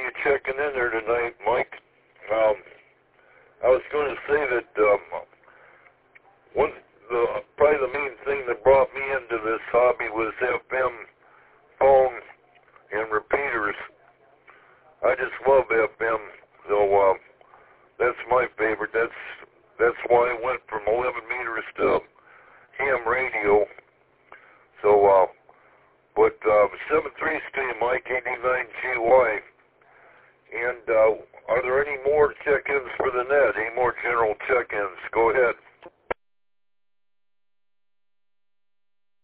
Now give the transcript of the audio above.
you checking in there tonight, Mike. I was going to say that probably the main thing that brought me into this hobby was FM phone and repeaters. I just love FM, so that's my favorite. That's why I went from 11 meters to ham radio. So, but 7-3 stay, Mike, 89GY. And are there any more check-ins for the net? Any more general check-ins? Go ahead.